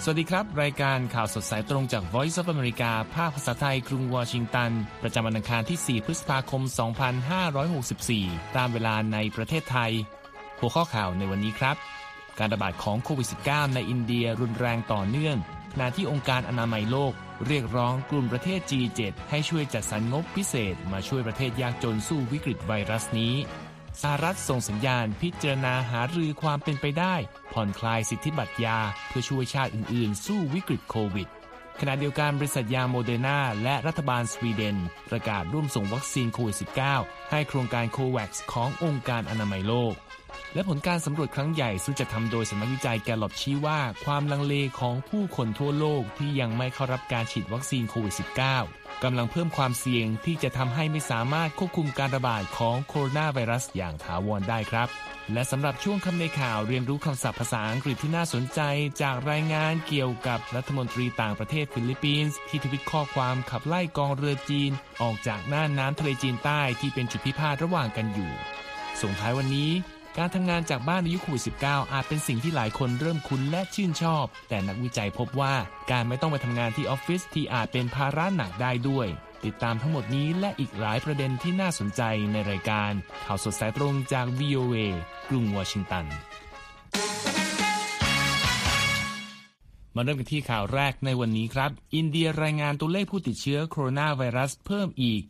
วัสดีครับรายการข่าวสดสายตรงจาก Voice of America ภาคภาษาไทยกรุงวอชิงตันประจำวันอังคารที่ 4 พฤษภาคม 2564 ตามเวลาในประเทศไทยหัวข้อข่าวในวันนี้ครับการระบาดของโควิด -19 ในอินเดียรุนแรงต่อเนื่องขณะที่องค์การอนามัยโลกเรียกร้องกลุ่มประเทศ G7 ให้ช่วยจัดสรรงบพิเศษมาช่วยประเทศยากจนสู้วิกฤตไวรัสนี้สหรัฐส่งสัญญาณพิจารณาหารือความเป็นไปได้ผ่อนคลายสิทธิบัตรยาเพื่อช่วยชาติอื่นๆสู้วิกฤตโควิดขณะเดียวกันบริษัทยาโมเดอร์นาและรัฐบาลสวีเดนประกาศร่วมส่งวัคซีนโควิด -19 ให้โครงการโควัคซ์ขององค์การอนามัยโลกและผลการสำรวจครั้งใหญ่ซึ่งจะทำโดยสำนักวิจัยแกลลอปชี้ว่าความลังเลของผู้คนทั่วโลกที่ยังไม่เข้ารับการฉีดวัคซีนโควิด -19 กำลังเพิ่มความเสี่ยงที่จะทำให้ไม่สามารถควบคุมการระบาดของโคโรนาไวรัสอย่างถาวรได้ครับและสำหรับช่วงคำในข่าวเรียนรู้คำศัพท์ภาษาอังกฤษที่น่าสนใจจากรายงานเกี่ยวกับรัฐมนตรีต่างประเทศฟิลิปปินส์ที่ทวิตข้อความขับไล่กองเรือจีนออกจากน่านน้ำทะเลจีนใต้ที่เป็นจุดพิพาทระหว่างกันอยู่ส่งท้ายวันนี้การทำงานจากบ้านในยุคโควิด -19 อาจเป็นสิ่งที่หลายคนเริ่มคุ้นและชื่นชอบแต่นักวิจัยพบว่าการไม่ต้องไปทำงานที่ออฟฟิศที่อาจเป็นภาระหนักได้ด้วยติดตามทั้งหมดนี้และอีกหลายประเด็นที่น่าสนใจในรายการข่าวสดสายตรงจาก VOA กรุงวอชิงตันมาเริ่มกันที่ข่าวแรกในวันนี้ครับอินเดียรายงานตัวเลขผู้ติดเชื้อโคโรนาไวรัสเพิ่มอีก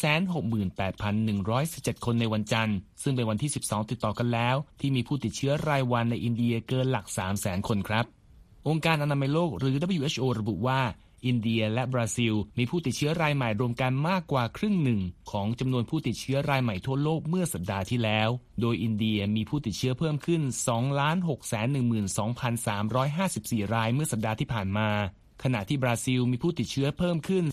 368,117 คนในวันจันทร์ซึ่งเป็นวันที่ 12 ติดต่อกันแล้วที่มีผู้ติดเชื้อรายวันในอินเดียเกินหลัก 300,000 คนครับองค์การอนามัยโลกหรือ WHO ระบุว่าอินเดียและบราซิลมีผู้ติดเชื้อรายใหม่รวมกันมากกว่าครึ่งหนึ่งของจำนวนผู้ติดเชื้อรายใหม่ทั่วโลกเมื่อสัปดาห์ที่แล้วโดยอินเดียมีผู้ติดเชื้อเพิ่มขึ้น 2,612,354 รายเมื่อสัปดาห์ที่ผ่านมาขณะที่บราซิลมีผู้ติดเชื้อเพิ่มขึ้น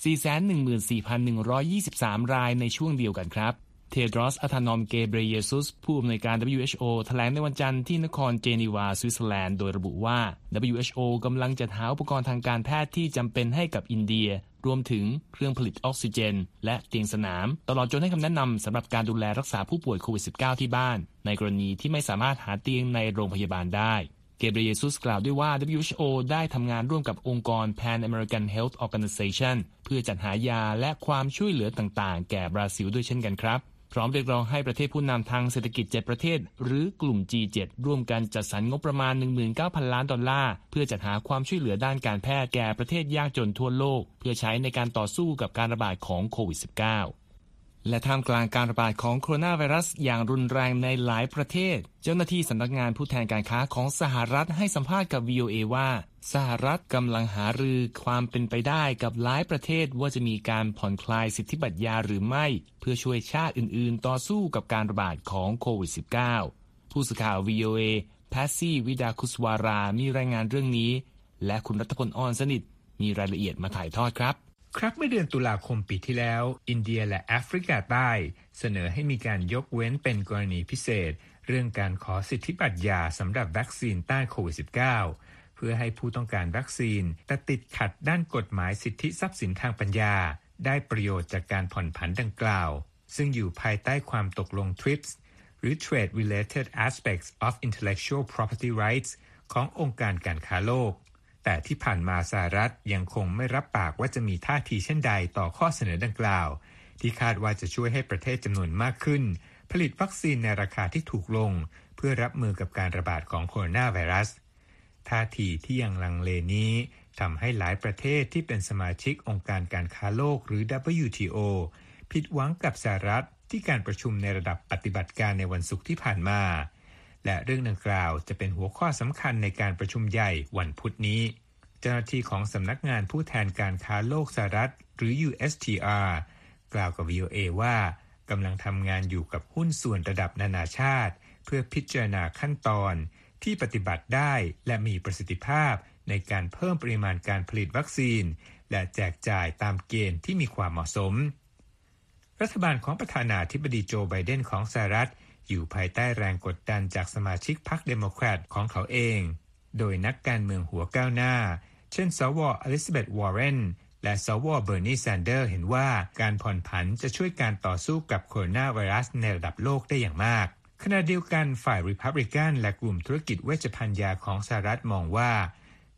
414,123 รายในช่วงเดียวกันครับเทโดรส อะธานอม เกเบรเยซุสผู้อำนวยการ WHO แถลงในวันจันทร์ที่นครเจนีวาสวิตเซอร์แลนด์โดยระบุว่า WHO กำลังจัดหาอุปกรณ์ทางการแพทย์ที่จำเป็นให้กับอินเดียรวมถึงเครื่องผลิตออกซิเจนและเตียงสนามตลอดจนให้คำแนะนำสำหรับการดูแลรักษาผู้ป่วยโควิด -19 ที่บ้านในกรณีที่ไม่สามารถหาเตียงในโรงพยาบาลได้เกเบรเยซุสกล่าวด้วยว่า WHO ได้ทำงานร่วมกับองค์กร Pan American Health Organization เพื่อจัดหายาและความช่วยเหลือต่างๆแก่บราซิลด้วยเช่นกันครับพร้อมเรียกร้องให้ประเทศผู้นำทางเศรษฐกิจ7ประเทศหรือกลุ่ม G7 ร่วมกันจัดสรรงบประมาณ 19,000 ล้านดอลลาร์เพื่อจัดหาความช่วยเหลือด้านการแพทย์แก่ประเทศยากจนทั่วโลกเพื่อใช้ในการต่อสู้กับการระบาดของโควิด -19 และท่ามกลางการระบาดของโคโรนาไวรัสอย่างรุนแรงในหลายประเทศเจ้าหน้าที่สำนักงานผู้แทนการค้าของสหรัฐให้สัมภาษณ์กับ VOA ว่าสหรัฐกำลังหารือความเป็นไปได้กับหลายประเทศว่าจะมีการผ่อนคลายสิทธิบัตรยาหรือไม่เพื่อช่วยชาติอื่นๆต่อสู้กับการระบาดของโควิด -19 ผู้สื่อข่าว VOA แพสซี่วิดาคุสวารามีรายงานเรื่องนี้และคุณรัฐพล อ่อนสนิทมีรายละเอียดมาถ่ายทอดครับเมื่อเดือนตุลาคมปีที่แล้วอินเดียและแอฟริกาใต้เสนอให้มีการยกเว้นเป็นกรณีพิเศษเรื่องการขอสิทธิบัตรยาสำหรับวัคซีนต้านโควิด -19 เพื่อให้ผู้ต้องการวัคซีนแต่ติดขัดด้านกฎหมายสิทธิทรัพย์สินทางปัญญาได้ประโยชน์จากการผ่อนผันดังกล่าวซึ่งอยู่ภายใต้ความตกลง TRIPS หรือ Trade Related Aspects of Intellectual Property Rights ขององค์การการค้าโลกแต่ที่ผ่านมาสหรัฐยังคงไม่รับปากว่าจะมีท่าทีเช่นใดต่อข้อเสนอดังกล่าวที่คาดว่าจะช่วยให้ประเทศจำนวนมากขึ้นผลิตวัคซีนในราคาที่ถูกลงเพื่อรับมือกับการระบาดของโคโรนาไวรัสท่าทีที่ยังลังเลนี้ทำให้หลายประเทศที่เป็นสมาชิกองค์การการค้าโลกหรือ WTO ผิดหวังกับสหรัฐที่การประชุมในระดับปฏิบัติการในวันศุกร์ที่ผ่านมาและเรื่องดังกล่าวจะเป็นหัวข้อสำคัญในการประชุมใหญ่วันพุธนี้เจ้าหน้าที่ของสำนักงานผู้แทนการค้าโลกสหรัฐหรือ USTR กล่าวกับ VOA ว่ากำลังทำงานอยู่กับหุ้นส่วนระดับนานาชาติเพื่อพิจารณาขั้นตอนที่ปฏิบัติได้และมีประสิทธิภาพในการเพิ่มปริมาณการผลิตวัคซีนและแจกจ่ายตามเกณฑ์ที่มีความเหมาะสมรัฐบาลของประธานาธิบดีโจไบเดนของสหรัฐอยู่ภายใต้แรงกดดันจากสมาชิกพรรคเดโมแครตของเขาเองโดยนักการเมืองหัวก้าวหน้าเช่นสว.อลิซาเบธ วอร์เรนและสว.เบอร์นีแซนเดอร์เห็นว่าการผ่อนผันจะช่วยการต่อสู้กับโคโรนาไวรัสในระดับโลกได้อย่างมากขณะเดียวกันฝ่ายริพับลิกันและกลุ่มธุรกิจเวชภัณฑ์ยาของสหรัฐมองว่า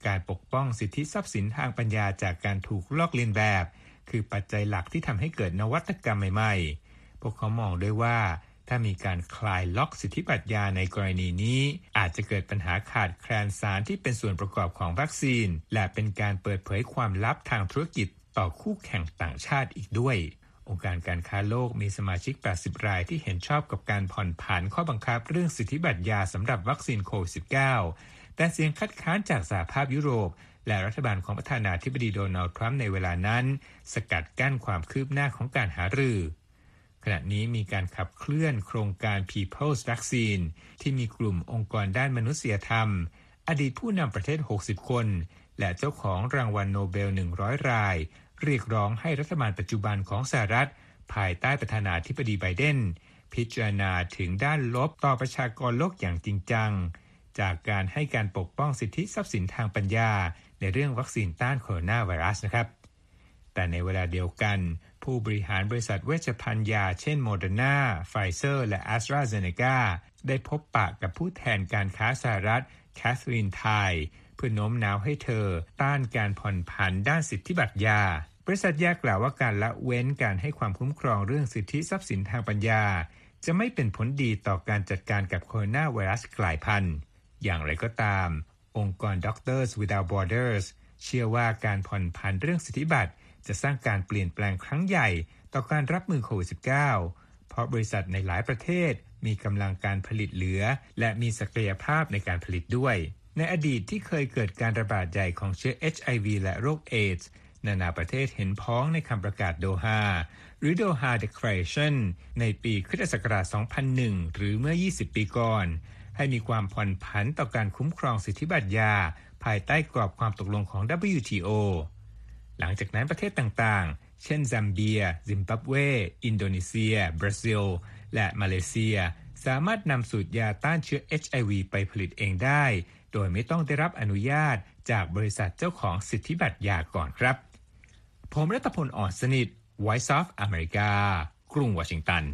การปกป้องสิทธิทรัพย์สินทางปัญญาจากการถูกลอกเลียนแบบคือปัจจัยหลักที่ทำให้เกิดนวัตกรรมใหม่ๆพวกเขามองด้วยว่าถ้ามีการคลายล็อกสิทธิบัตรยาในกรณีนี้อาจจะเกิดปัญหาขาดแคลนสารที่เป็นส่วนประกอบของวัคซีนและเป็นการเปิดเผยความลับทางธุรกิจต่อคู่แข่งต่างชาติอีกด้วยองค์การการค้าโลกมีสมาชิก80รายที่เห็นชอบกับการผ่อนผันข้อบังคับเรื่องสิทธิบัตรยาสำหรับวัคซีนโควิด -19 แต่เสียงคัดค้านจากสหภาพยุโรปและรัฐบาลของประธานาธิบดีโดนัลด์ทรัมป์ในเวลานั้นสกัดกั้นความคืบหน้าของการหารือขณะนี้มีการขับเคลื่อนโครงการ People's Vaccine ที่มีกลุ่มองค์กรด้านมนุษยธรรมอดีตผู้นำประเทศ60คนและเจ้าของรางวัลโนเบล100รายเรียกร้องให้รัฐบาลปัจจุบันของสหรัฐภายใต้ประธานาธิบดีไบเดนพิจารณาถึงด้านลบต่อประชากรโลกอย่างจริงจังจากการให้การปกป้องสิทธิทรัพย์สินทางปัญญาในเรื่องวัคซีนต้านโคโรนาไวรัสนะครับแต่ในเวลาเดียวกันผู้บริหารบริษัทเวชภัณฑ์ยาเช่นโมเดอร์นาไฟเซอร์และแอสตราเซเนกาได้พบปะกับผู้แทนการค้าสหรัฐแคทเธอรีนไทเพื่อโน้มน้าวให้เธอต้านการผ่อนผันด้านสิทธิบัตรยาบริษัทยากล่าวว่าการละเว้นการให้ความคุ้มครองเรื่องสิทธิทรัพย์สินทางปัญญาจะไม่เป็นผลดีต่อการจัดการกับโคโรนาไวรัสกลายพันธุ์อย่างไรก็ตามองค์กร Doctors Without Borders เชื่อว่าการผ่อนผันเรื่องสิทธิบัตรจะสร้างการเปลี่ยนแปลงครั้งใหญ่ต่อการรับมือโควิด -19 เพราะบริษัทในหลายประเทศมีกำลังการผลิตเหลือและมีศักยภาพในการผลิตด้วยในอดีตที่เคยเกิดการระบาดใหญ่ของเชื้อ HIV และโรคเอดส์นานาประเทศเห็นพ้องในคำประกาศโดฮาหรือ Doha Declaration ในปีค.ศ. 2001 หรือเมื่อ20ปีก่อนให้มีความผ่อนผันต่อการคุ้มครองสิทธิบัตรยาภายใต้กรอบความตกลงของ WTO หลังจากนั้นประเทศต่างๆเช่นซัมเบียซิมบับเวอินโดนีเซียบราซิลและมาเลเซียสามารถนำสูตรยาต้านเชื้อ HIV ไปผลิตเองได้โดยไม่ต้องได้รับอนุญาตจากบริษัทเจ้าของสิทธิบัตรยาก่อนครับผมรัตพล อ่อนสนิท Voice of America กรุงวอชิงตัน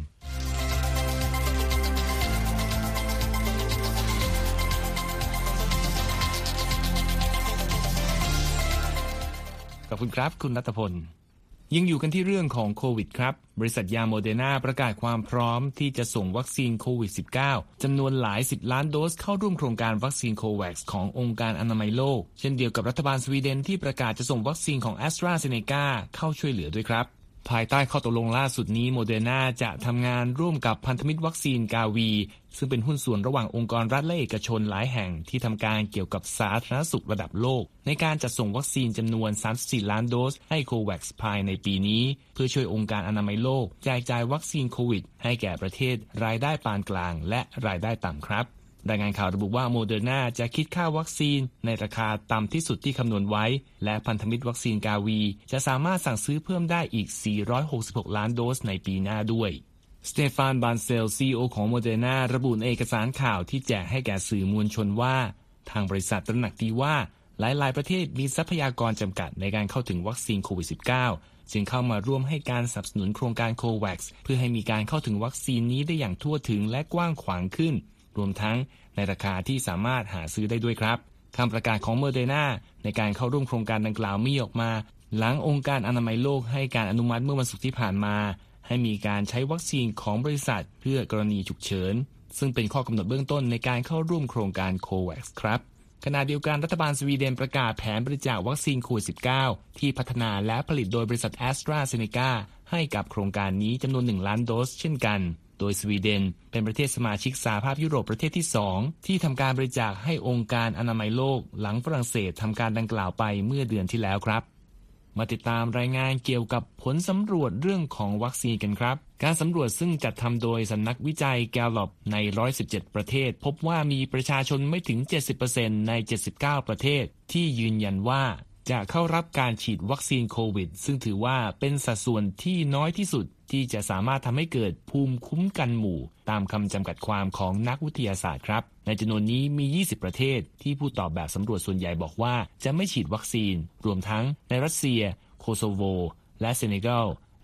ขอบคุณครับคุณรัตพลยังอยู่กันที่เรื่องของโควิดครับบริษัทยาโมเดอร์นาประกาศความพร้อมที่จะส่งวัคซีนโควิด -19 จำนวนหลาย10ล้านโดสเข้าร่วมโครงการวัคซีนโคแว็กซ์ขององค์การอนามัยโลกเช่นเดียวกับรัฐบาลสวีเดนที่ประกาศจะส่งวัคซีนของแอสตราเซเนกาเข้าช่วยเหลือด้วยครับภายใต้ข้อตกลงล่าสุดนี้โมเดอร์นาจะทำงานร่วมกับพันธมิตรวัคซีนกาวีซึ่งเป็นหุ้นส่วนระหว่างองค์กรรัฐและเอกชนหลายแห่งที่ทำการเกี่ยวกับสาธารณสุขระดับโลกในการจัดส่งวัคซีนจำนวน34ล้านโดสให้โคแว็กซ์ภายในปีนี้เพื่อช่วยองค์การอนามัยโลกแจกจ่ายวัคซีนโควิดให้แก่ประเทศรายได้ปานกลางและรายได้ต่ำครับรายงานข่าวระบุว่าโมเดอร์นาจะคิดค่าวัคซีนในราคาต่ำที่สุดที่คำนวณไว้และพันธมิตรวัคซีนกาวีจะสามารถสั่งซื้อเพิ่มได้อีก466ล้านโดสในปีหน้าด้วยสเตฟาน บานเซล CEO ของโมเดอร์นาระบุในเอกสารข่าวที่แจกให้แก่สื่อมวลชนว่าทางบริษัทตระหนักดีว่าหลายๆประเทศมีทรัพยากรจำกัดในการเข้าถึงวัคซีนโควิด -19 จึงเข้ามาร่วมให้การสนับสนุนโครงการโคแว็กซ์เพื่อให้มีการเข้าถึงวัคซีนนี้ได้อย่างทั่วถึงและกว้างขวางขึ้นรวมทั้งในราคาที่สามารถหาซื้อได้ด้วยครับคำประกาศของโมเดอร์นาในการเข้าร่วมโครงการดังกล่าวมีออกมาหลังองค์การอนามัยโลกให้การอนุมัติเมื่อวันศุกร์ที่ผ่านมาให้มีการใช้วัคซีนของบริษัทเพื่อกรณีฉุกเฉินซึ่งเป็นข้อกำหนดเบื้องต้นในการเข้าร่วมโครงการโคแว็กซ์ครับขณะเดียวกันรัฐบาลสวีเดนประกาศแผนบริจาควัคซีนโควิด -19 ที่พัฒนาและผลิตโดยบริษัทแอสตราเซเนกาให้กับโครงการนี้จำนวน1ล้านโดสเช่นกันโดยสวีเดนเป็นประเทศสมาชิกสหภาพยุโรปประเทศที่2ที่ทำการบริจาคให้องค์การอนามัยโลกหลังฝรั่งเศสทำการดังกล่าวไปเมื่อเดือนที่แล้วครับมาติดตามรายงานเกี่ยวกับผลสำรวจเรื่องของวัคซีนกันครับการสำรวจซึ่งจัดทำโดยสำนักวิจัย Gallup ใน117ประเทศพบว่ามีประชาชนไม่ถึง 70% ใน79ประเทศที่ยืนยันว่าจะเข้ารับการฉีดวัคซีนโควิดซึ่งถือว่าเป็นสัดส่วนที่น้อยที่สุดที่จะสามารถทำให้เกิดภูมิคุ้มกันหมู่ตามคำจำกัดความของนักวิทยาศาสตร์ครับในจำนวนนี้มี20ประเทศที่ผู้ตอบแบบสำรวจส่วนใหญ่บอกว่าจะไม่ฉีดวัคซีนรวมทั้งในรัสเซียโคโซโวและเซเนกัล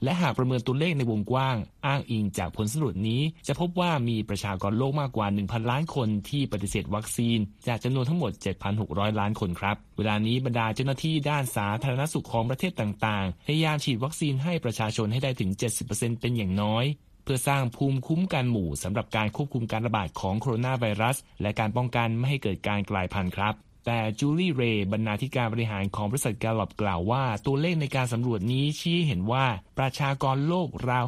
และหากประเมินตัวเลขในวงกว้างอ้างอิงจากผลสำรวจนี้จะพบว่ามีประชากรโลกมากกว่า 1,000 ล้านคนที่ปฏิเสธวัคซีนจากจำนวนทั้งหมด 7,600 ล้านคนครับเวลานี้บรรดาเจ้าหน้าที่ด้านสาธารณสุขของประเทศต่างๆพยายามฉีดวัคซีนให้ประชาชนให้ได้ถึง 70% เป็นอย่างน้อยเพื่อสร้างภูมิคุ้มกันหมู่สำหรับการควบคุมการระบาดของโคโรนาไวรัสและการป้องกันไม่ให้เกิดการกลายพันธุ์ครับแต่จูลี่เรย์บรรณาธิการบริหารของบริษัท Gallup กล่าวว่าตัวเลขในการสำรวจนี้ชี้เห็นว่าประชากรโลกราว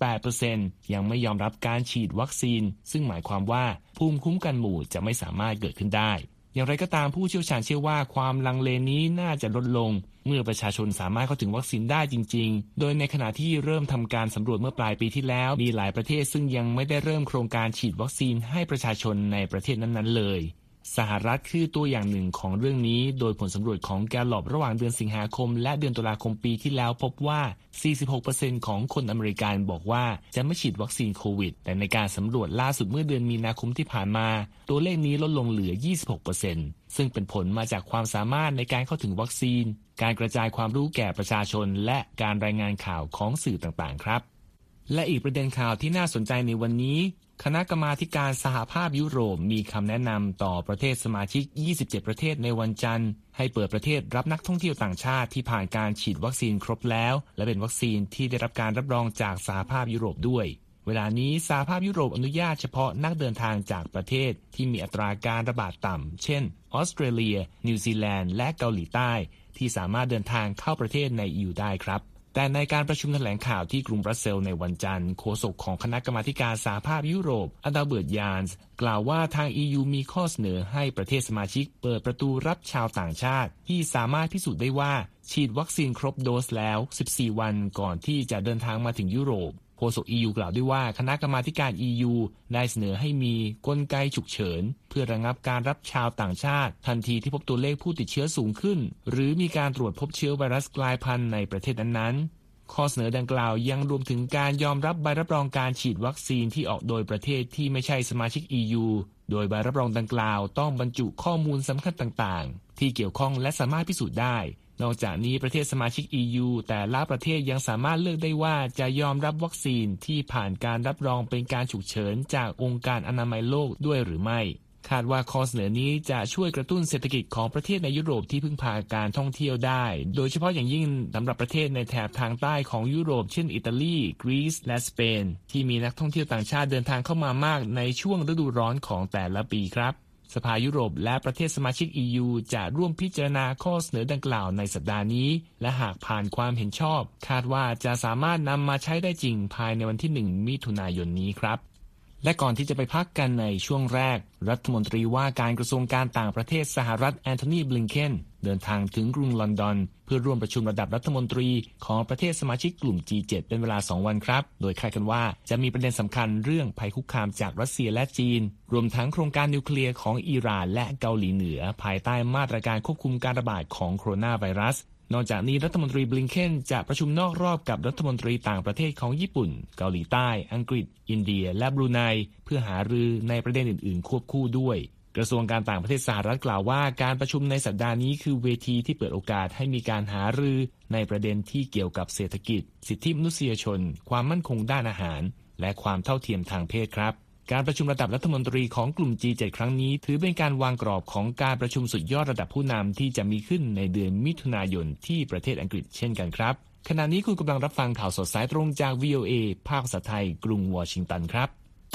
68% ยังไม่ยอมรับการฉีดวัคซีนซึ่งหมายความว่าภูมิคุ้มกันหมู่จะไม่สามารถเกิดขึ้นได้อย่างไรก็ตามผู้เชี่ยวชาญเชื่อว่าความลังเลนี้น่าจะลดลงเมื่อประชาชนสามารถเข้าถึงวัคซีนได้จริงๆโดยในขณะที่เริ่มทำการสำรวจเมื่อปลายปีที่แล้วมีหลายประเทศซึ่งยังไม่ได้เริ่มโครงการฉีดวัคซีนให้ประชาชนในประเทศนั้นๆเลยสหรัฐคือตัวอย่างหนึ่งของเรื่องนี้โดยผลสำรวจของ Gallup ระหว่างเดือนสิงหาคมและเดือนตุลาคมปีที่แล้วพบว่า 46% ของคนอเมริกันบอกว่าจะไม่ฉีดวัคซีนโควิดแต่ในการสำรวจล่าสุดเมื่อเดือนมีนาคมที่ผ่านมาตัวเลขนี้ลดลงเหลือ 26% ซึ่งเป็นผลมาจากความสามารถในการเข้าถึงวัคซีนการกระจายความรู้แก่ประชาชนและการรายงานข่าวของสื่อต่างๆครับและอีกประเด็นข่าวที่น่าสนใจในวันนี้คณะกรรมาธิการสหภาพยุโรปมีคำแนะนำต่อประเทศสมาชิก 27 ประเทศในวันจันทร์ให้เปิดประเทศรับนักท่องเที่ยวต่างชาติที่ผ่านการฉีดวัคซีนครบแล้วและเป็นวัคซีนที่ได้รับการรับรองจากสหภาพยุโรปด้วยเวลานี้สหภาพยุโรปอนุญาตเฉพาะนักเดินทางจากประเทศที่มีอัตราการระบาดต่ำเช่นออสเตรเลียนิวซีแลนด์และเกาหลีใต้ที่สามารถเดินทางเข้าประเทศใน EU ได้ครับแต่ในการประชุมแถลงข่าวที่กรุงบรัสเซลส์ในวันจันทร์โฆษกของคณะกรรมาธิการสหภาพยุโรปอดาเบิร์ต ยานส์กล่าวว่าทาง EU มีข้อเสนอให้ประเทศสมาชิกเปิดประตูรับชาวต่างชาติที่สามารถพิสูจน์ได้ว่าฉีดวัคซีนครบโดสแล้ว14วันก่อนที่จะเดินทางมาถึงยุโรปโฆษก EU กล่าวด้วยว่าคณะกรรมาธิการ EU ได้เสนอให้มีกลไกฉุกเฉินเพื่อระงับการรับชาวต่างชาติทันทีที่พบตัวเลขผู้ติดเชื้อสูงขึ้นหรือมีการตรวจพบเชื้อไวรัสกลายพันธุ์ในประเทศนั้นๆข้อเสนอดังกล่าวยังรวมถึงการยอมรับใบรับรองการฉีดวัคซีนที่ออกโดยประเทศที่ไม่ใช่สมาชิก EU โดยใบรับรองดังกล่าวต้องบรรจุข้อมูลสำคัญต่างๆที่เกี่ยวข้องและสามารถพิสูจน์ได้นอกจากนี้ประเทศสมาชิก EU แต่ละประเทศยังสามารถเลือกได้ว่าจะยอมรับวัคซีนที่ผ่านการรับรองเป็นการฉุกเฉินจากองค์การอนามัยโลกด้วยหรือไม่คาดว่าข้อเสนอนี้จะช่วยกระตุ้นเศรษฐกิจของประเทศในยุโรปที่พึ่งพาการท่องเที่ยวได้โดยเฉพาะอย่างยิ่งสำหรับประเทศในแถบทางใต้ของยุโรปเช่นอิตาลีกรีซและสเปนที่มีนักท่องเที่ยวต่างชาติเดินทางเข้ามามากในช่วงฤดูร้อนของแต่ละปีครับสภายุโรปและประเทศสมาชิก EU จะร่วมพิจารณาข้อเสนอดังกล่าวในสัปดาห์นี้และหากผ่านความเห็นชอบคาดว่าจะสามารถนำมาใช้ได้จริงภายในวันที่ 1 มิถุนายนนี้ครับและก่อนที่จะไปพักกันในช่วงแรกรัฐมนตรีว่าการกระทรวงการต่างประเทศสหรัฐแอนโทนี บลิงเคนเดินทางถึงกรุงลอนดอนเพื่อร่วมประชุมระดับรัฐมนตรีของประเทศสมาชิกกลุ่ม G7 เป็นเวลา2วันครับโดยคาดกันว่าจะมีประเด็นสำคัญเรื่องภัยคุกคามจากรัสเซียและจีนรวมทั้งโครงการนิวเคลียร์ของอิหร่านและเกาหลีเหนือภายใต้มาตรการควบคุมการระบาดของโคโรนาไวรัสนอกจากนี้รัฐมนตรีบลิงเคนจะประชุมนอกรอบกับรัฐมนตรีต่างประเทศของญี่ปุ่นเกาหลีใต้อังกฤษอินเดียและบรูไนเพื่อหารือในประเด็นอื่นๆควบคู่ด้วยกระทรวงการต่างประเทศสหรัฐกล่าวว่าการประชุมในสัปดาห์นี้คือเวทีที่เปิดโอกาสให้มีการหารือในประเด็นที่เกี่ยวกับเศรษฐกิจสิทธิมนุษยชนความมั่นคงด้านอาหารและความเท่าเทียมทางเพศครับการประชุมระดับรัฐมนตรีของกลุ่ม G7 ครั้งนี้ถือเป็นการวางกรอบของการประชุมสุดยอดระดับผู้นำที่จะมีขึ้นในเดือนมิถุนายนที่ประเทศอังกฤษเช่นกันครับขณะนี้คุณกำลังรับฟังข่าวสดสายตรงจาก VOA ภาคภาษาไทยกรุงวอชิงตันครับ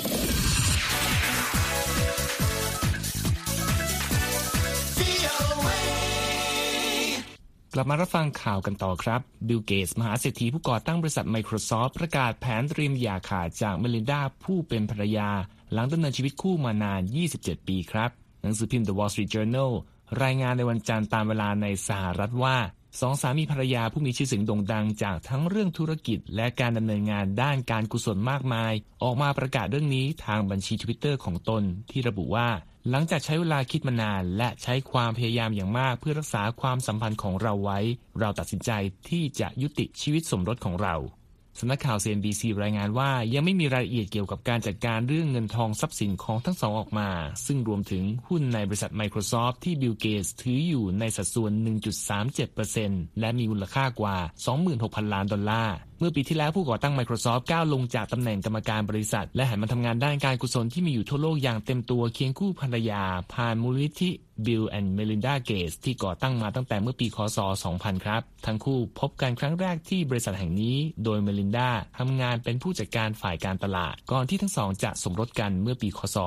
กลับมารับฟังข่าวกันต่อครับบิล เกตส์มหาเศรษฐีผู้ก่อตั้งบริษัท Microsoft ประกาศแผนเตรียมหย่าขาดจากเมลินดาผู้เป็นภรรยาหลังดำเนินชีวิตคู่มานาน27ปีครับหนังสือพิมพ์ The Wall Street Journal รายงานในวันจันทร์ตามเวลาในสหรัฐว่าสองสามีภรรยาผู้มีชื่อเสียงโด่งดังจากทั้งเรื่องธุรกิจและการดำเนินงานด้านการกุศลมากมายออกมาประกาศเรื่องนี้ทางบัญชี Twitter ของตนที่ระบุว่าหลังจากใช้เวลาคิดมานานและใช้ความพยายามอย่างมากเพื่อรักษาความสัมพันธ์ของเราไว้เราตัดสินใจที่จะยุติชีวิตสมรสของเราสำนักข่าว CNBC รายงานว่ายังไม่มีรายละเอียดเกี่ยวกับการจัดการเรื่องเงินทองทรัพย์สินของทั้งสองออกมาซึ่งรวมถึงหุ้นในบริษัท Microsoft ที่บิล เกตส์ถืออยู่ในสัดส่วน 1.37% และมีมูลค่ากว่า 26,000 ล้านดอลลาร์เมื่อปีที่แล้วผู้ก่อตั้ง Microsoft ก้าวลงจากตำแหน่งกรรมการบริษัทและหันมาทำงานด้านการกุศลที่มีอยู่ทั่วโลกอย่างเต็มตัวเคียงคู่ภรรยาผ่านมูลนิธิ Bill and Melinda Gates ที่ก่อตั้งมาตั้งแต่เมื่อปีค.ศ. 2000 ครับทั้งคู่พบกันครั้งแรกที่บริษัทแห่งนี้โดย Melinda ทำงานเป็นผู้จัดการฝ่ายการตลาดก่อนที่ทั้งสองจะสมรสกันเมื่อปีค.ศ.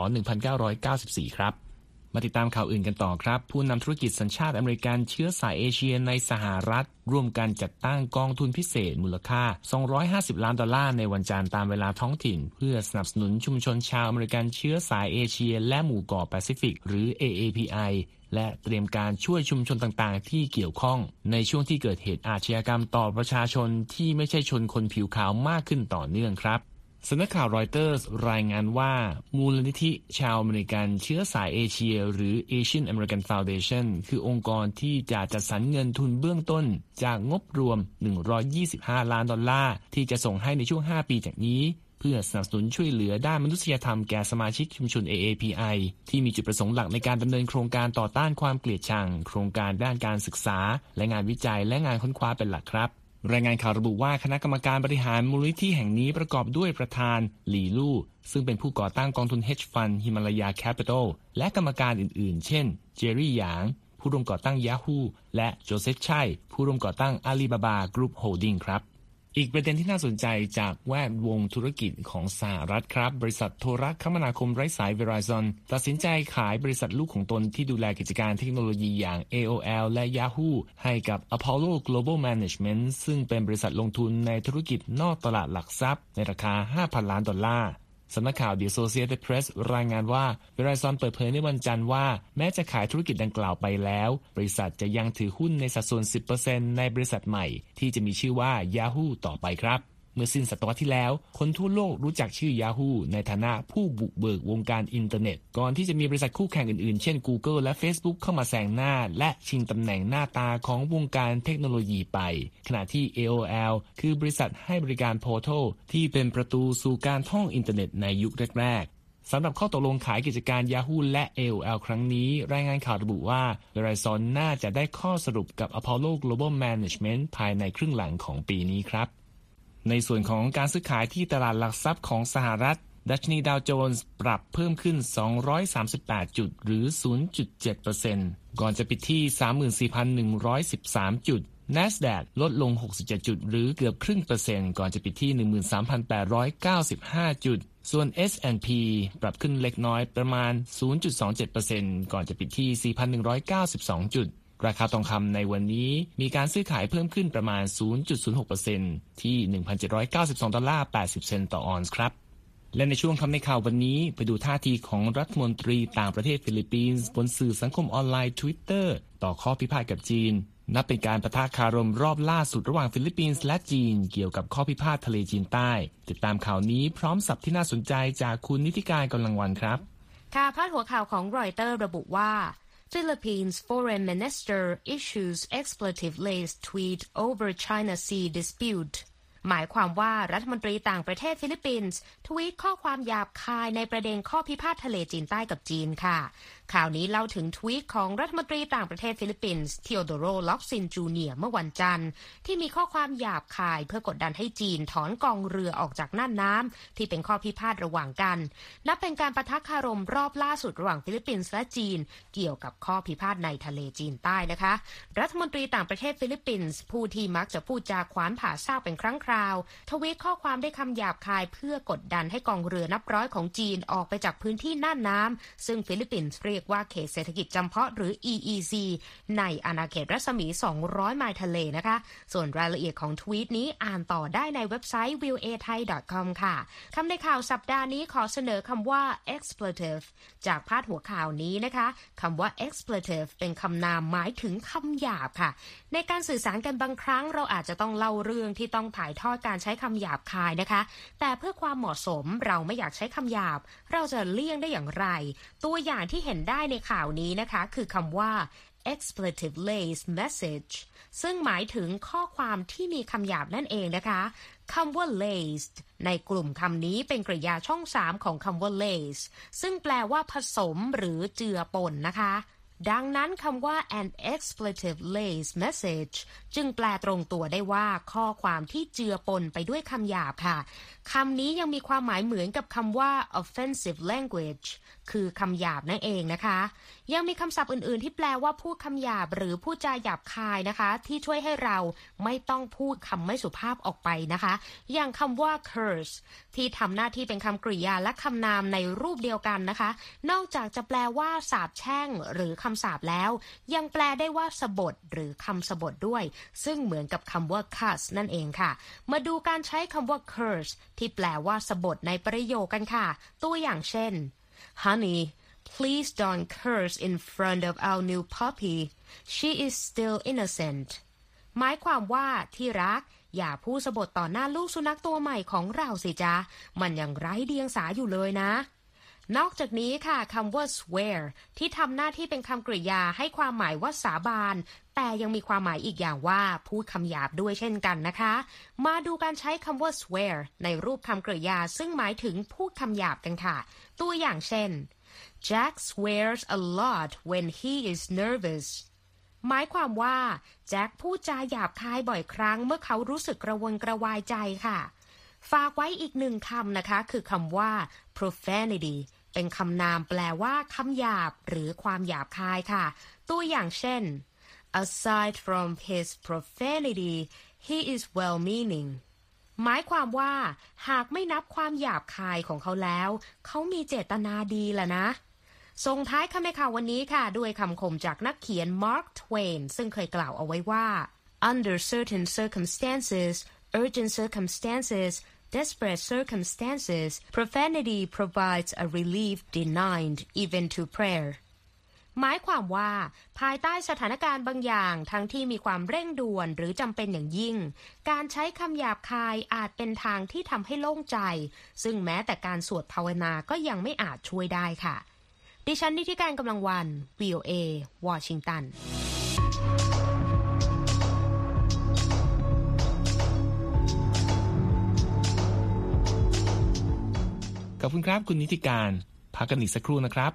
1994 ครับมาติดตามข่าวอื่นกันต่อครับผู้นำธุรกิจสัญชาติอเมริกันเชื้อสายเอเชียในสหรัฐร่วมกันจัดตั้งกองทุนพิเศษมูลค่า$250 ล้านในวันจันทร์ตามเวลาท้องถิ่นเพื่อสนับสนุนชุมชนชาวอเมริกันเชื้อสายเอเชียและหมู่เกาะแปซิฟิกหรือ AAPI และเตรียมการช่วยชุมชนต่างๆที่เกี่ยวข้องในช่วงที่เกิดเหตุอาชญากรรมต่อประชาชนที่ไม่ใช่ชนคนผิวขาวมากขึ้นต่อเนื่องครับสำนักข่าวรอยเตอร์สรายงานว่ามูลนิธิชาวอเมริกันเชื้อสายเอเชียหรือ Asian American Foundation คือองค์กรที่จะจัดสรรเงินทุนเบื้องต้นจากงบรวม$125 ล้านที่จะส่งให้ในช่วง5ปีจากนี้เพื่อสนับสนุนช่วยเหลือด้านมนุษยธรรมแก่สมาชิกชุมชน AAPI ที่มีจุดประสงค์หลักในการดำเนินโครงการต่อต้านความเกลียดชังโครงการด้านการศึกษาและงานวิจัยและงานค้นคว้าเป็นหลักครับรายงานข่าวระบุว่าคณะกรรมการบริหารมูลนิธิแห่งนี้ประกอบด้วยประธานหลี่ลู่ซึ่งเป็นผู้ก่อตั้งกองทุน Hedge Fund Himalaya Capital และกรรมการอื่นๆเช่นเจอรี่หยางผู้ร่วมก่อตั้ง Yahoo และโจเซฟไช่ผู้ร่วมก่อตั้ง Alibaba Group Holding ครับอีกประเด็นที่น่าสนใจจากแวดวงธุรกิจของสหรัฐครับบริษัทโทรคมนาคมไร้สาย Verizon ตัดสินใจขายบริษัทลูกของตนที่ดูแลกิจการเทคโนโลยีอย่าง AOL และ Yahoo ให้กับ Apollo Global Management ซึ่งเป็นบริษัทลงทุนในธุรกิจนอกตลาดหลักทรัพย์ในราคา$5,000 ล้านสำนักข่าว The Associated Press รายงานว่า Verizon เปิดเผยในวันจันทร์ว่าแม้จะขายธุรกิจดังกล่าวไปแล้วบริษัทจะยังถือหุ้นในสัดส่วน 10% ในบริษัทใหม่ที่จะมีชื่อว่า Yahoo ต่อไปครับเมื่อสิ้นศตวรรษที่แล้วคนทั่วโลกรู้จักชื่อ Yahoo ในฐานะผู้บุกเบิกวงการอินเทอร์เน็ตก่อนที่จะมีบริษัทคู่แข่งอื่นๆเช่น Google และ Facebook เข้ามาแซงหน้าและชิงตำแหน่งหน้าตาของวงการเทคโนโลยีไปขณะที่ AOL คือบริษัทให้บริการ Portal ที่เป็นประตูสู่การท่องอินเทอร์เน็ตในยุคแรกๆสำหรับข้อตกลงขายกิจการ Yahoo และ AOL ครั้งนี้รายงานข่าวระบุว่า Verizon น่าจะได้ข้อสรุปกับ Apollo Global Management ภายในครึ่งหลังของปีนี้ครับในส่วนของการซื้อขายที่ตลาดหลักทรัพย์ของสหรัฐดัชนีดาวโจนส์ปรับเพิ่มขึ้น238จุดหรือ 0.7% ก่อนจะปิดที่ 34,113 จุด NASDAQ ลดลง67จุดหรือเกือบครึ่งเปอร์เซ็นต์ก่อนจะปิดที่ 13,895 จุดส่วน S&P ปรับขึ้นเล็กน้อยประมาณ 0.27% ก่อนจะปิดที่ 4,192 จุดราคาทองคำในวันนี้มีการซื้อขายเพิ่มขึ้นประมาณ 0.06% ที่ $1,792.80 ต่อออนซ์ครับและในช่วงคำในข่าววันนี้ไปดูท่าทีของรัฐมนตรีต่างประเทศฟิลิปปินส์บนสื่อสังคมออนไลน์ Twitter ต่อข้อพิพาทกับจีนนับเป็นการปะทะคารมรอบล่าสุดระหว่างฟิลิปปินส์และจีนเกี่ยวกับข้อพิพาททะเลจีนใต้ติดตามข่าวนี้พร้อมสับที่น่าสนใจจากคุณนิติการกำลังวันครับค่ะพาดหัวข่าวของรอยเตอร์ระบุว่า Philippines Foreign Minister issues expletive-laced tweet over China Sea dispute หมายความว่ารัฐมนตรีต่างประเทศฟิลิปปินส์ทวีตข้อความหยาบคายในประเด็นข้อพิพาททะเลจีนใต้กับจีนค่ะข่าวนี้เล่าถึงทวีตของรัฐมนตรีต่างประเทศฟิลิปปินส์เทีโอโดโร ล็อกซินจูเนียร์เมื่อวันจันทร์ที่มีข้อความหยาบคายเพื่อกดดันให้จีนถอนกองเรือออกจากน่านน้ำที่เป็นข้อพิพาทระหว่างกันนับเป็นการปะทะคารมรอบล่าสุดระหว่างฟิลิปปินส์และจีนเกี่ยวกับข้อพิพาทในทะเลจีนใต้นะคะรัฐมนตรีต่างประเทศฟิลิปปินส์ผู้ที่มักจะพูดจาขวานผ่าซากเป็นครั้งคราวทวีตข้อความด้วยคำหยาบคายเพื่อกดดันให้กองเรือนับร้อยของจีนออกไปจากพื้นที่น่านน้ำซึ่งฟิลิปปินส์เรียกว่าเขตเศรษฐกิจจำเพาะหรือ EEZ ในอาณาเขตรัศมี200ไมล์ทะเลนะคะส่วนรายละเอียดของทวีตนี้อ่านต่อได้ในเว็บไซต์ viathai.com ค่ะคำในข่าวสัปดาห์นี้ขอเสนอคำว่า expletive จากพาดหัวข่าวนี้นะคะคำว่า expletive เป็นคำนามหมายถึงคำหยาบค่ะในการสื่อสารกันบางครั้งเราอาจจะต้องเล่าเรื่องที่ต้องถ่ายทอดการใช้คำหยาบคายนะคะแต่เพื่อความเหมาะสมเราไม่อยากใช้คำหยาบเราจะเลี่ยงได้อย่างไรตัวอย่างที่เห็นได้ในข่าวนี้นะคะคือคำว่า expletive-laced message ซึ่งหมายถึงข้อความที่มีคำหยาบนั่นเองนะคะคำว่า laced ในกลุ่มคำนี้เป็นกริยาช่อง3ของคำว่า lace ซึ่งแปลว่าผสมหรือเจือปนนะคะดังนั้นคำว่า an expletive laced message จึงแปลตรงตัวได้ว่าข้อความที่เจือปนไปด้วยคำหยาบค่ะคำนี้ยังมีความหมายเหมือนกับคำว่า offensive language คือคำหยาบนั่นเองนะคะยังมีคำศัพท์อื่นๆที่แปลว่าพูดคำหยาบหรือพูดจาหยาบคายนะคะที่ช่วยให้เราไม่ต้องพูดคำไม่สุภาพออกไปนะคะอย่างคำว่า curse ที่ทำหน้าที่เป็นคำกริยาและคำนามในรูปเดียวกันนะคะนอกจากจะแปลว่าสาปแช่งหรือคำสาปแล้วยังแปลได้ว่าสบถหรือคำสบถด้วยซึ่งเหมือนกับคำว่า curse นั่นเองค่ะมาดูการใช้คำว่า curse ที่แปลว่าสบถในประโยคกันค่ะตัวอย่างเช่น Honey, please don't curse in front of our new puppy. She is still innocent. หมายความว่าที่รักอย่าพูดสบถต่อหน้าลูกสุนัขตัวใหม่ของเราสิจ๊ะมันยังไร้เดียงสาอยู่เลยนะนอกจากนี้ค่ะคำว่า swear ที่ทำหน้าที่เป็นคำกริยาให้ความหมายว่าสาบานแต่ยังมีความหมายอีกอย่างว่าพูดคำหยาบด้วยเช่นกันนะคะมาดูการใช้คำว่า swear ในรูปคำกริยาซึ่งหมายถึงพูดคำหยาบกันค่ะตัวอย่างเช่น Jack swears a lot when he is nervous หมายความว่าแจ็คพูดจาหยาบคายบ่อยครั้งเมื่อเขารู้สึกกระวนกระวายใจค่ะฝากไว้อีกหนึ่งคำนะคะคือคำว่า profanity เป็นคำนามแปลว่าคำหยาบหรือความหยาบคายค่ะตัวอย่างเช่น Aside from his profanity he is well-meaning หมายความว่าหากไม่นับความหยาบคายของเขาแล้วเขามีเจตนาดีล่ะนะส่งท้ายคำในข่าววันนี้ค่ะด้วยคำคมจากนักเขียน Mark Twain ซึ่งเคยกล่าวเอาไว้ว่า Under certain circumstances, urgent circumstances, desperate circumstances, profanity provides a relief denied even to prayer หมายความว่าภายใต้สถานการณ์บางอย่างทั้งที่มีความเร่งด่วนหรือจำเป็นอย่างยิ่งการใช้คำหยาบคายอาจเป็นทางที่ทำให้โล่งใจซึ่งแม้แต่การสวดภาวนาก็ยังไม่อาจช่วยได้ค่ะดิฉันนิติการกำลังวัน VOA วอชิงตันขอบคุณครับคุณนิติการพักกันอีกสักครู่นะครับ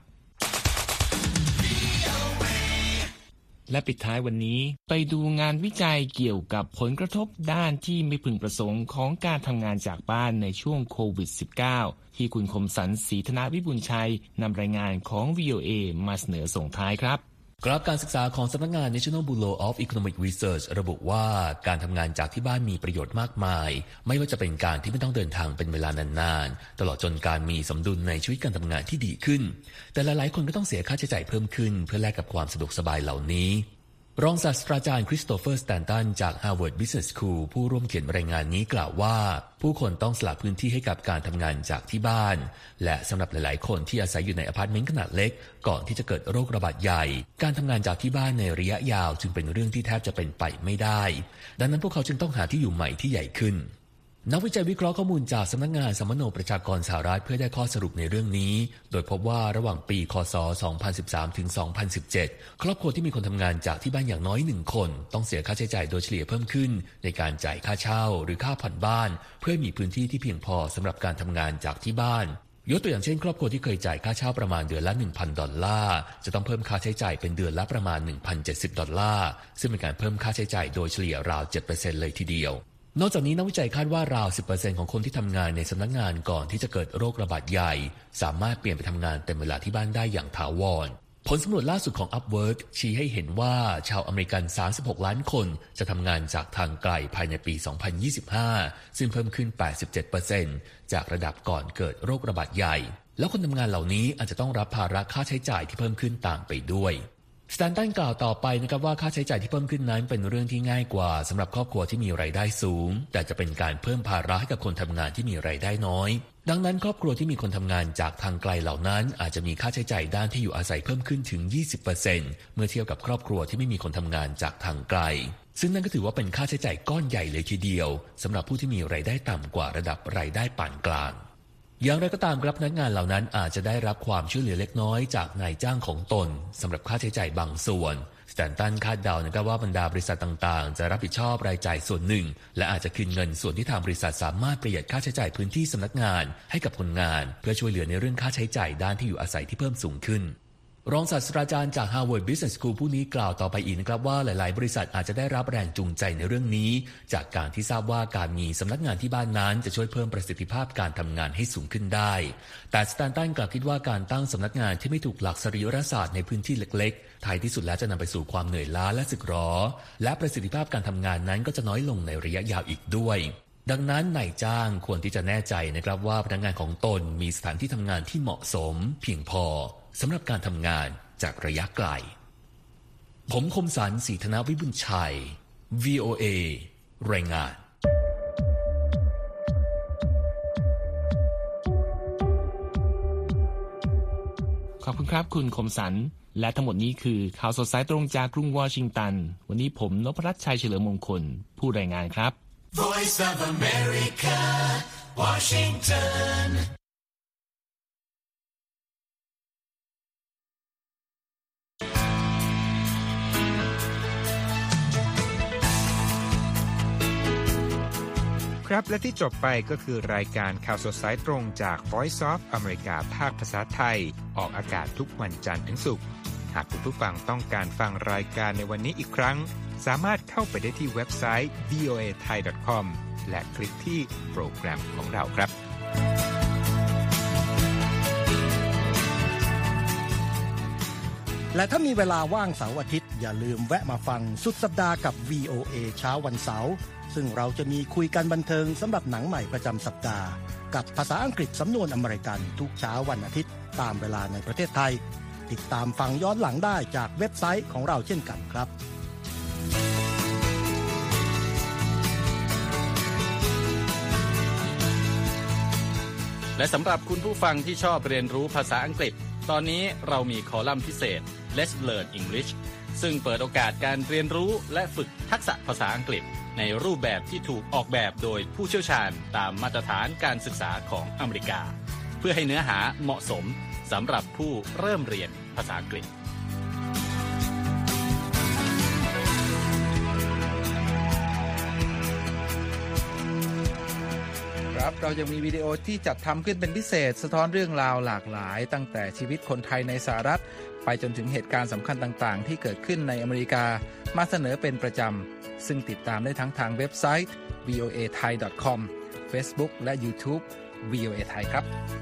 และปิดท้ายวันนี้ไปดูงานวิจัยเกี่ยวกับผลกระทบด้านที่ไม่พึงประสงค์ของการทำงานจากบ้านในช่วงโควิด -19 ที่คุณคมสันต์ ศรีธนวิบูลย์ชัยนำรายงานของ VOA มาเสนอส่งท้ายครับกราฟการศึกษาของสำนักงาน National Bureau of Economic Research ระบุว่าการทำงานจากที่บ้านมีประโยชน์มากมายไม่ว่าจะเป็นการที่ไม่ต้องเดินทางเป็นเวลานานๆตลอดจนการมีสมดุลในชีวิตการทำงานที่ดีขึ้นแต่หลายๆคนก็ต้องเสียค่าใช้จ่ายเพิ่มขึ้นเพื่อแลกกับความสะดวกสบายเหล่านี้รองศาสตราจารย์คริสโตเฟอร์สแตนตันจาก Harvard Business School ผู้ร่วมเขียนรายงานนี้กล่าวว่าผู้คนต้องสละพื้นที่ให้กับการทำงานจากที่บ้านและสำหรับหลายๆคนที่อาศัยอยู่ในอพาร์ตเมนต์ขนาดเล็กก่อนที่จะเกิดโรคระบาดใหญ่การทำงานจากที่บ้านในระยะยาวจึงเป็นเรื่องที่แทบจะเป็นไปไม่ได้ดังนั้นพวกเขาจึงต้องหาที่อยู่ใหม่ที่ใหญ่ขึ้นนักวิจัยวิเคราะห์ข้อมูลจากสำนักงานสัมมโนประชากรสหรัฐเพื่อได้ข้อสรุปในเรื่องนี้โดยพบว่าระหว่างปีคศ 2013 ถึง 2017 ครอบครัวที่มีคนทำงานจากที่บ้านอย่างน้อย1คนต้องเสียค่าใช้จ่ายโดยเฉลี่ยเพิ่มขึ้นในการจ่ายค่าเช่าหรือค่าผ่อนบ้านเพื่อมีพื้นที่ที่เพียงพอสำหรับการทำงานจากที่บ้านยกตัวอย่างเช่นครอบครัวที่เคยจ่ายค่าเช่าประมาณเดือนละ $1,000 จะต้องเพิ่มค่าใช้จ่ายเป็นเดือนละประมาณ $1,070 ซึ่งเป็นการเพิ่มค่าใช้จ่ายโดยเฉลี่ยราว 7% เลยทีเดียวนอกจากนี้นักวิจัยคาดว่าราว 10% ของคนที่ทำงานในสำนักงานก่อนที่จะเกิดโรคระบาดใหญ่สามารถเปลี่ยนไปทำงานเต็มเวลาที่บ้านได้อย่างถาวรผลสำรวจล่าสุดของ Upwork ชี้ให้เห็นว่าชาวอเมริกัน36ล้านคนจะทำงานจากทางไกลภายในปี 2025 ซึ่งเพิ่มขึ้น 87% จากระดับก่อนเกิดโรคระบาดใหญ่แล้วคนทำงานเหล่านี้อาจจะต้องรับภาระค่าใช้จ่ายที่เพิ่มขึ้นตามไปด้วยสแตนตันกล่าวต่อไปนะครับว่าค่าใช้จ่ายที่เพิ่มขึ้นนั้นเป็นเรื่องที่ง่ายกว่าสำหรับครอบครัวที่มีรายได้สูงแต่จะเป็นการเพิ่มภาระให้กับคนทำงานที่มีรายได้น้อยดังนั้นครอบครัวที่มีคนทำงานจากทางไกลเหล่านั้นอาจจะมีค่าใช้จ่ายด้านที่อยู่อาศัยเพิ่มขึ้นถึง 20% เมื่อเทียบกับครอบครัวที่ไม่มีคนทำงานจากทางไกลซึ่งนั่นก็ถือว่าเป็นค่าใช้จ่ายก้อนใหญ่เลยทีเดียวสำหรับผู้ที่มีรายได้ต่ำกว่าระดับรายได้ปานกลางอย่างไรก็ตามครับพนักงานเหล่านั้นอาจจะได้รับความช่วยเหลือเล็กน้อยจากนายจ้างของตนสำหรับค่าใช้จ่ายบางส่วนสแตนตันคาดเดานะครับว่าบรรดาบริษัทต่างๆจะรับผิดชอบรายจ่ายส่วนหนึ่งและอาจจะคืนเงินส่วนที่ทางบริษัทสามารถประหยัดค่าใช้จ่ายพื้นที่สำนักงานให้กับคนงานเพื่อช่วยเหลือในเรื่องค่าใช้จ่ายด้านที่อยู่อาศัยที่เพิ่มสูงขึ้นรองศาสตราจารย์จาก Harvard Business School ผู้นี้กล่าวต่อไปอีกนะครับว่าหลายๆบริษัทอาจจะได้รับแรงจูงใจในเรื่องนี้จากการที่ทราบว่าการมีสำนักงานที่บ้านนั้นจะช่วยเพิ่มประสิทธิภาพการทำงานให้สูงขึ้นได้แต่สแตนตันกลับคิดว่าการตั้งสำนักงานที่ไม่ถูกหลักสรีรศาสตร์ในพื้นที่เล็กๆท้ายที่สุดแล้วจะนำไปสู่ความเหนื่อยล้าและสึกหรอและประสิทธิภาพการทำงานนั้นก็จะน้อยลงในระยะยาวอีกด้วยดังนั้นนายจ้างควรที่จะแน่ใจนะครับว่าพนักงานของตนมีสถานที่ทำงานที่เหมาะสมเพียงพอสำหรับการทำงานจากระยะไกลผมคมสันต์ ศรีธนวิบุญชัย VOA รายงานขอบคุณครับคุณคมสันต์และทั้งหมดนี้คือข่าวสดสายตรงจากกรุงวอชิงตันวันนี้ผมนพรัตน์ชัยเฉลิมมงคลผู้รายงานครับ Voice of America Washington ครับและที่จบไปก็คือรายการข่าวสดสายตรงจาก Voice of America ภาคภาษาไทยออกอากาศทุกวันจันทร์ถึงศุกร์หากคุณผู้ฟังต้องการฟังรายการในวันนี้อีกครั้งสามารถเข้าไปได้ที่เว็บไซต์ voathai.com และคลิกที่โปรแกรมของเราครับและถ้ามีเวลาว่างเสาร์อาทิตย์อย่าลืมแวะมาฟังสุดสัปดาห์กับ VOA เช้าวันเสาร์ซึ่งเราจะมีคุยกันบันเทิงสำหรับหนังใหม่ประจำสัปดาห์กับภาษาอังกฤษสำนวนอเมริกันทุกเช้าวันอาทิตย์ตามเวลาในประเทศไทยติดตามฟังย้อนหลังได้จากเว็บไซต์ของเราเช่นกันครับและสำหรับคุณผู้ฟังที่ชอบเรียนรู้ภาษาอังกฤษตอนนี้เรามีคอลัมน์พิเศษ Let's Learn English ซึ่งเปิดโอกาสการเรียนรู้และฝึกทักษะภาษาอังกฤษในรูปแบบที่ถูกออกแบบโดยผู้เชี่ยวชาญตามมาตรฐานการศึกษาของอเมริกาเพื่อให้เนื้อหาเหมาะสมสำหรับผู้เริ่มเรียนภาษาอังกฤษครับเรายังมีวิดีโอที่จัดทำขึ้นเป็นพิเศษสะท้อนเรื่องราวหลากหลายตั้งแต่ชีวิตคนไทยในสหรัฐไปจนถึงเหตุการณ์สำคัญต่างๆที่เกิดขึ้นในอเมริกามาเสนอเป็นประจำซึ่งติดตามได้ทั้งทางเว็บไซต์ voathai.com Facebook และ YouTube VOA Thai ครับ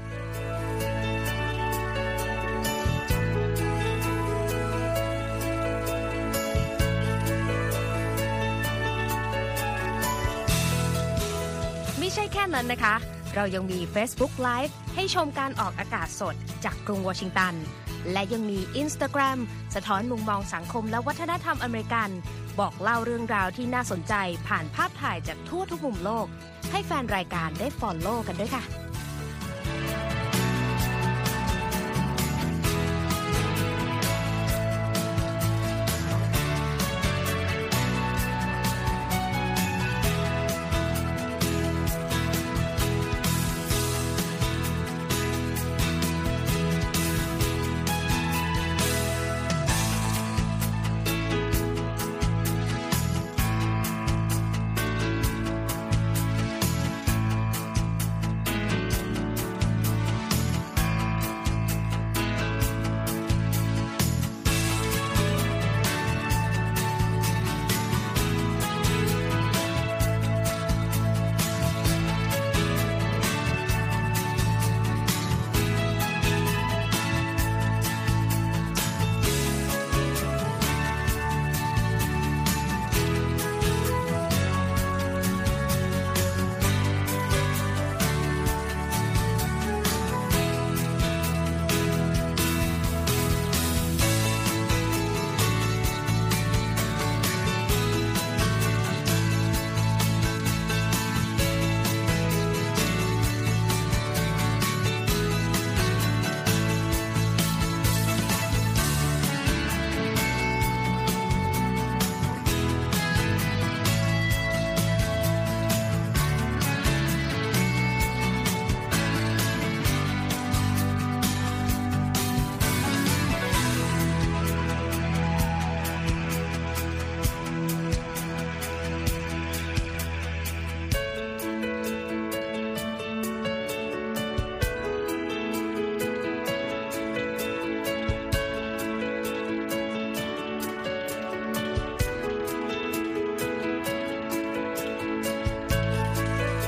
ไม่ใช่แค่นั้นนะคะเรายังมี Facebook Live ให้ชมการออกอากาศสดจากกรุงวอชิงตันและยังมี Instagram สะท้อนมุมมองสังคมและวัฒนธรรมอเมริกันบอกเล่าเรื่องราวที่น่าสนใจผ่านภาพถ่ายจากทั่วทุกมุมโลกให้แฟนรายการได้ follow กันด้วยค่ะ